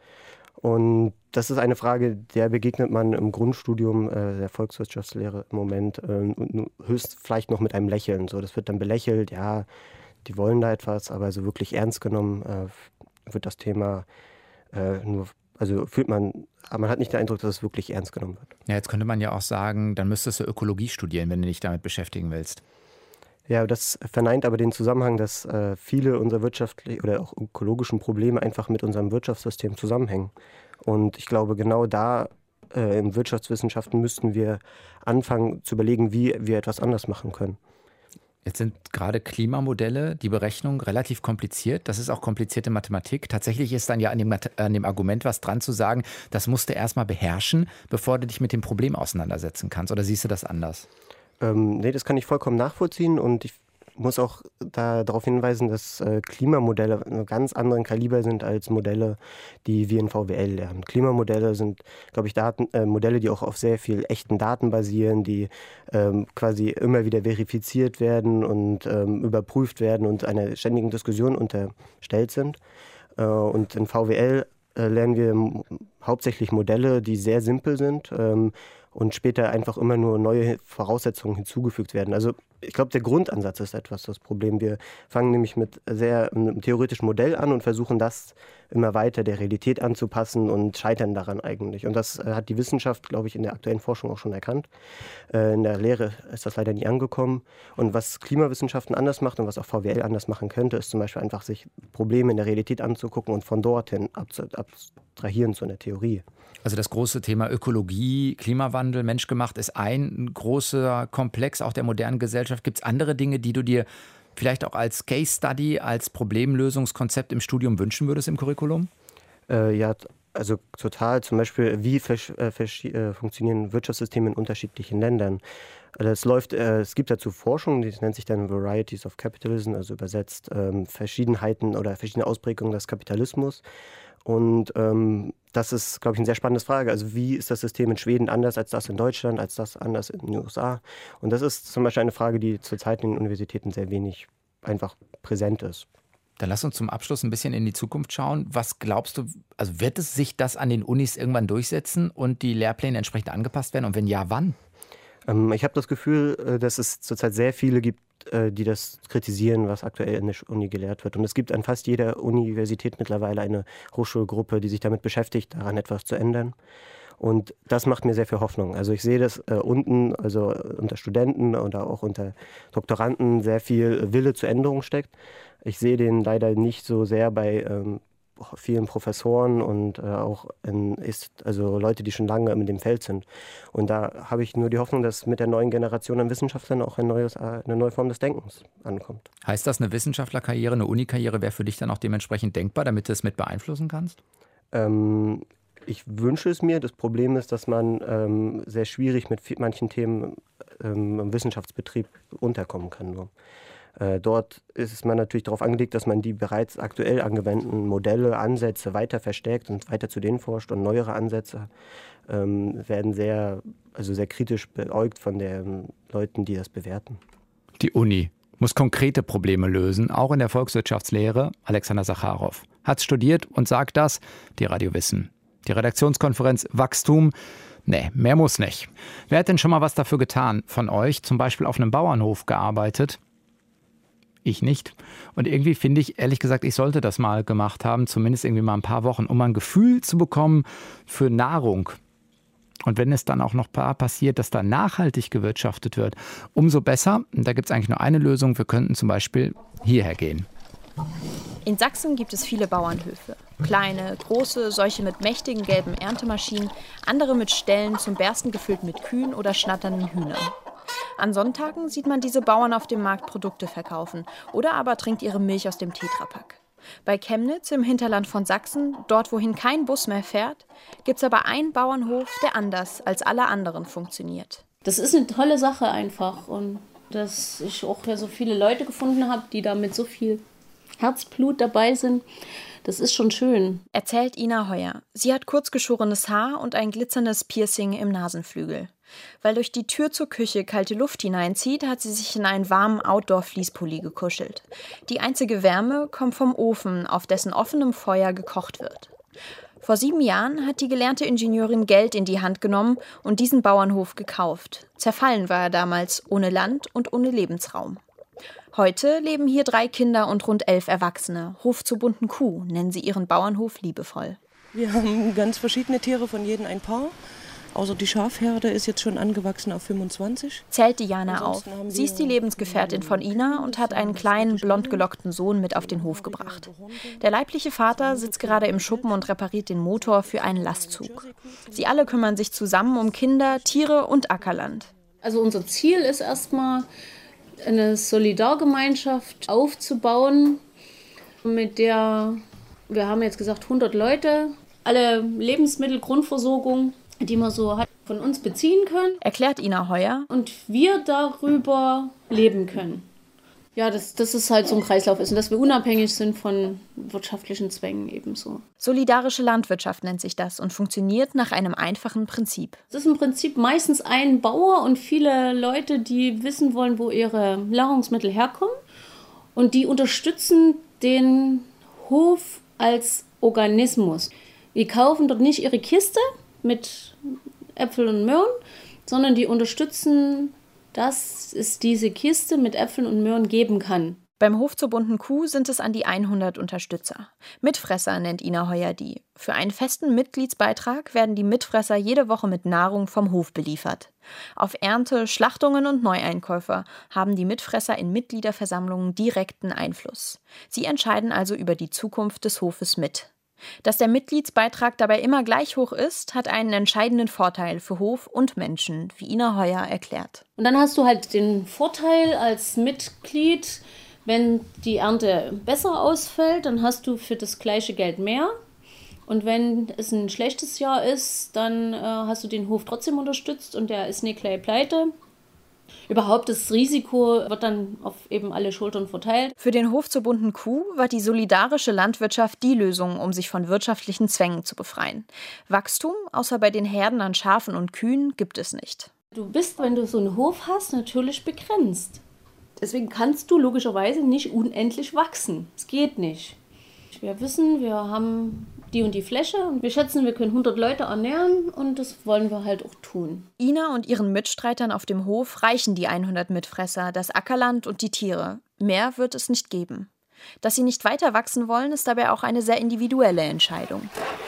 Und das ist eine Frage, der begegnet man im Grundstudium äh, der Volkswirtschaftslehre im Moment äh, höchst vielleicht noch mit einem Lächeln. So, das wird dann belächelt, ja, die wollen da etwas, aber so wirklich ernst genommen äh, wird das Thema äh, nur, also fühlt man, aber man hat nicht den Eindruck, dass es wirklich ernst genommen wird. Ja, jetzt könnte man ja auch sagen, dann müsstest du Ökologie studieren, wenn du dich damit beschäftigen willst. Ja, das verneint aber den Zusammenhang, dass äh, viele unserer wirtschaftlichen oder auch ökologischen Probleme einfach mit unserem Wirtschaftssystem zusammenhängen. Und ich glaube, genau da äh, in Wirtschaftswissenschaften müssten wir anfangen zu überlegen, wie wir etwas anders machen können. Jetzt sind gerade Klimamodelle, die Berechnung relativ kompliziert. Das ist auch komplizierte Mathematik. Tatsächlich ist dann ja an dem, an dem Argument was dran zu sagen, das musst du erstmal beherrschen, bevor du dich mit dem Problem auseinandersetzen kannst. Oder siehst du das anders? Ähm, nee, das kann ich vollkommen nachvollziehen und ich muss auch da, darauf hinweisen, dass äh, Klimamodelle einen ganz anderen Kaliber sind als Modelle, die wir in V W L lernen. Klimamodelle sind, glaube ich, Daten, äh, Modelle, die auch auf sehr viel echten Daten basieren, die ähm, quasi immer wieder verifiziert werden und ähm, überprüft werden und einer ständigen Diskussion unterstellt sind. Äh, und in V W L äh, lernen wir m- hauptsächlich Modelle, die sehr simpel sind, ähm, und später einfach immer nur neue Voraussetzungen hinzugefügt werden. Also ich glaube, der Grundansatz ist etwas das Problem. Wir fangen nämlich mit sehr einem theoretischen Modell an und versuchen das immer weiter der Realität anzupassen und scheitern daran eigentlich. Und das äh, hat die Wissenschaft, glaube ich, in der aktuellen Forschung auch schon erkannt. Äh, in der Lehre ist das leider nie angekommen. Und was Klimawissenschaften anders macht und was auch V W L anders machen könnte, ist zum Beispiel einfach sich Probleme in der Realität anzugucken und von dorthin abstrahieren zu einer Theorie. Also das große Thema Ökologie, Klimawandel, menschgemacht ist ein großer Komplex auch der modernen Gesellschaft. Gibt es andere Dinge, die du dir vielleicht auch als Case Study, als Problemlösungskonzept im Studium wünschen würdest im Curriculum? Äh, ja, also total. Zum Beispiel, wie versch- äh, versch- äh, funktionieren Wirtschaftssysteme in unterschiedlichen Ländern. Also es, läuft, äh, es gibt dazu Forschung, die nennt sich dann Varieties of Capitalism, also übersetzt ähm, Verschiedenheiten oder verschiedene Ausprägungen des Kapitalismus. Und ähm, das ist, glaube ich, eine sehr spannende Frage. Also wie ist das System in Schweden anders als das in Deutschland, als das anders in den U S A? Und das ist zum Beispiel eine Frage, die zurzeit in den Universitäten sehr wenig einfach präsent ist. Dann lass uns zum Abschluss ein bisschen in die Zukunft schauen. Was glaubst du, also wird es sich das an den Unis irgendwann durchsetzen und die Lehrpläne entsprechend angepasst werden? Und wenn ja, wann? Ähm, ich habe das Gefühl, dass es zurzeit sehr viele gibt, die das kritisieren, was aktuell in der Uni gelehrt wird. Und es gibt an fast jeder Universität mittlerweile eine Hochschulgruppe, die sich damit beschäftigt, daran etwas zu ändern. Und das macht mir sehr viel Hoffnung. Also ich sehe, dass äh, unten, also unter Studenten oder auch unter Doktoranden sehr viel Wille zur Änderung steckt. Ich sehe den leider nicht so sehr bei ähm, vielen Professoren und äh, auch in, ist, also Leute, die schon lange in dem Feld sind. Und da habe ich nur die Hoffnung, dass mit der neuen Generation an Wissenschaftlern auch ein neues, eine neue Form des Denkens ankommt. Heißt das, eine Wissenschaftlerkarriere, eine Unikarriere wäre für dich dann auch dementsprechend denkbar, damit du es mit beeinflussen kannst? Ähm, ich wünsche es mir. Das Problem ist, dass man ähm, sehr schwierig mit viel, manchen Themen ähm, im Wissenschaftsbetrieb unterkommen kann. Nur. Äh, dort ist man natürlich darauf angelegt, dass man die bereits aktuell angewandten Modelle, Ansätze weiter verstärkt und weiter zu denen forscht. Und neuere Ansätze ähm, werden sehr, also sehr kritisch beäugt von den Leuten, die das bewerten. Die Uni muss konkrete Probleme lösen, auch in der Volkswirtschaftslehre. Alexander Sacharow hat studiert und sagt das, die Radio Wissen. Die Redaktionskonferenz Wachstum, nee, mehr muss nicht. Wer hat denn schon mal was dafür getan von euch, zum Beispiel auf einem Bauernhof gearbeitet? Ich nicht. Und irgendwie finde ich, ehrlich gesagt, ich sollte das mal gemacht haben, zumindest irgendwie mal ein paar Wochen, um mal ein Gefühl zu bekommen für Nahrung. Und wenn es dann auch noch passiert, dass da nachhaltig gewirtschaftet wird, umso besser. Und da gibt es eigentlich nur eine Lösung. Wir könnten zum Beispiel hierher gehen. In Sachsen gibt es viele Bauernhöfe. Kleine, große, solche mit mächtigen gelben Erntemaschinen, andere mit Ställen zum Bersten gefüllt mit Kühen oder schnatternden Hühnern. An Sonntagen sieht man diese Bauern auf dem Markt Produkte verkaufen oder aber trinkt ihre Milch aus dem Tetrapack. Bei Chemnitz im Hinterland von Sachsen, dort wohin kein Bus mehr fährt, gibt es aber einen Bauernhof, der anders als alle anderen funktioniert. Das ist eine tolle Sache einfach und dass ich auch ja so viele Leute gefunden habe, die da mit so viel Herzblut dabei sind. Das ist schon schön. Erzählt Ina Heuer. Sie hat kurzgeschorenes Haar und ein glitzerndes Piercing im Nasenflügel. Weil durch die Tür zur Küche kalte Luft hineinzieht, hat sie sich in einen warmen Outdoor-Fließpulli gekuschelt. Die einzige Wärme kommt vom Ofen, auf dessen offenem Feuer gekocht wird. Vor sieben Jahren hat die gelernte Ingenieurin Geld in die Hand genommen und diesen Bauernhof gekauft. Zerfallen war er damals, ohne Land und ohne Lebensraum. Heute leben hier drei Kinder und rund elf Erwachsene. Hof zur bunten Kuh nennen sie ihren Bauernhof liebevoll. Wir haben ganz verschiedene Tiere, von jedem ein Paar. Außer die Schafherde ist jetzt schon angewachsen auf fünfundzwanzig. Zählt Diana auf. Sie ist die Lebensgefährtin von Ina und hat einen kleinen, blond gelockten Sohn mit auf den Hof gebracht. Der leibliche Vater sitzt gerade im Schuppen und repariert den Motor für einen Lastzug. Sie alle kümmern sich zusammen um Kinder, Tiere und Ackerland. Also unser Ziel ist erstmal, eine Solidargemeinschaft aufzubauen, mit der, wir haben jetzt gesagt, hundert Leute, alle Lebensmittelgrundversorgung, die man so hat, von uns beziehen können. Erklärt Ina Heuer. Und wir darüber leben können. Ja, dass das ist halt so ein Kreislauf ist und dass wir unabhängig sind von wirtschaftlichen Zwängen ebenso. Solidarische Landwirtschaft nennt sich das und funktioniert nach einem einfachen Prinzip. Es ist im Prinzip meistens ein Bauer und viele Leute, die wissen wollen, wo ihre Nahrungsmittel herkommen. Und die unterstützen den Hof als Organismus. Die kaufen dort nicht ihre Kiste mit Äpfeln und Möhren, sondern die unterstützen, dass es diese Kiste mit Äpfeln und Möhren geben kann. Beim Hof zur bunten Kuh sind es an die hundert Unterstützer. Mitfresser nennt Ina Heuer die. Für einen festen Mitgliedsbeitrag werden die Mitfresser jede Woche mit Nahrung vom Hof beliefert. Auf Ernte, Schlachtungen und Neueinkäufer haben die Mitfresser in Mitgliederversammlungen direkten Einfluss. Sie entscheiden also über die Zukunft des Hofes mit. Dass der Mitgliedsbeitrag dabei immer gleich hoch ist, hat einen entscheidenden Vorteil für Hof und Menschen, wie Ina Heuer erklärt. Und dann hast du halt den Vorteil als Mitglied, wenn die Ernte besser ausfällt, dann hast du für das gleiche Geld mehr. Und wenn es ein schlechtes Jahr ist, dann äh, hast du den Hof trotzdem unterstützt und der ist nicht gleich pleite. Überhaupt das Risiko wird dann auf eben alle Schultern verteilt. Für den Hof zur bunten Kuh war die solidarische Landwirtschaft die Lösung, um sich von wirtschaftlichen Zwängen zu befreien. Wachstum, außer bei den Herden an Schafen und Kühen, gibt es nicht. Du bist, wenn du so einen Hof hast, natürlich begrenzt. Deswegen kannst du logischerweise nicht unendlich wachsen. Es geht nicht. Wir wissen, wir haben die und die Fläche und wir schätzen, wir können hundert Leute ernähren und das wollen wir halt auch tun. Ina und ihren Mitstreitern auf dem Hof reichen die hundert Mitfresser, das Ackerland und die Tiere. Mehr wird es nicht geben. Dass sie nicht weiter wachsen wollen, ist dabei auch eine sehr individuelle Entscheidung.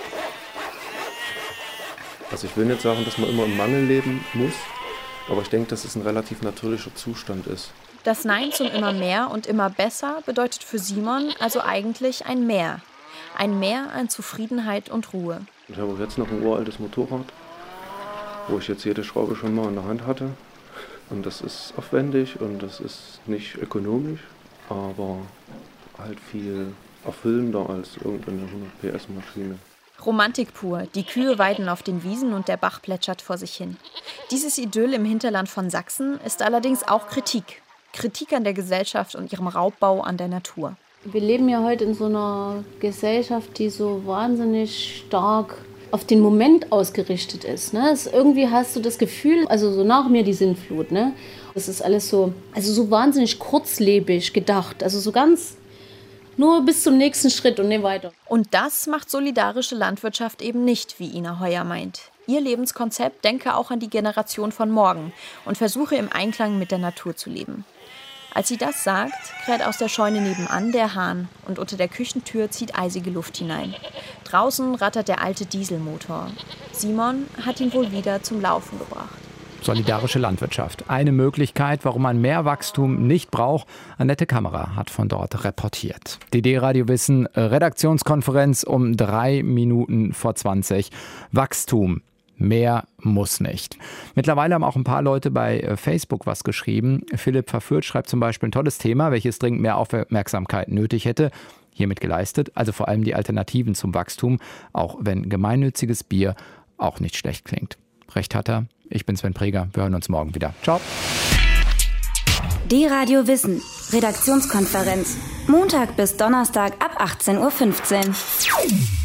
Also ich will nicht sagen, dass man immer im Mangel leben muss, aber ich denke, dass es ein relativ natürlicher Zustand ist. Das Nein zum immer mehr und immer besser bedeutet für Simon also eigentlich ein Mehr. Ein Mehr an Zufriedenheit und Ruhe. Ich habe jetzt noch ein uraltes Motorrad, wo ich jetzt jede Schraube schon mal in der Hand hatte. Und das ist aufwendig und das ist nicht ökonomisch, aber halt viel erfüllender als irgendeine hundert P S Maschine. Romantik pur. Die Kühe weiden auf den Wiesen und der Bach plätschert vor sich hin. Dieses Idyll im Hinterland von Sachsen ist allerdings auch Kritik. Kritik an der Gesellschaft und ihrem Raubbau an der Natur. Wir leben ja heute in so einer Gesellschaft, die so wahnsinnig stark auf den Moment ausgerichtet ist. Ne? Es, irgendwie hast du das Gefühl, also so nach mir die Sintflut, ne? Das ist alles so, also so wahnsinnig kurzlebig gedacht. Also so ganz nur bis zum nächsten Schritt und nicht weiter. Und das macht solidarische Landwirtschaft eben nicht, wie Ina Heuer meint. Ihr Lebenskonzept denke auch an die Generation von morgen und versuche im Einklang mit der Natur zu leben. Als sie das sagt, kräht aus der Scheune nebenan der Hahn und unter der Küchentür zieht eisige Luft hinein. Draußen rattert der alte Dieselmotor. Simon hat ihn wohl wieder zum Laufen gebracht. Solidarische Landwirtschaft. Eine Möglichkeit, warum man mehr Wachstum nicht braucht. Annette Kammerer hat von dort reportiert. D D Radio Wissen, Redaktionskonferenz um drei Minuten vor zwanzig. Wachstum. Mehr muss nicht. Mittlerweile haben auch ein paar Leute bei Facebook was geschrieben. Philipp Verführt schreibt zum Beispiel ein tolles Thema, welches dringend mehr Aufmerksamkeit nötig hätte. Hiermit geleistet, also vor allem die Alternativen zum Wachstum, auch wenn gemeinnütziges Bier auch nicht schlecht klingt. Recht hat er. Ich bin Sven Preger. Wir hören uns morgen wieder. Ciao. D-Radio Wissen. Redaktionskonferenz. Montag bis Donnerstag ab achtzehn Uhr fünfzehn.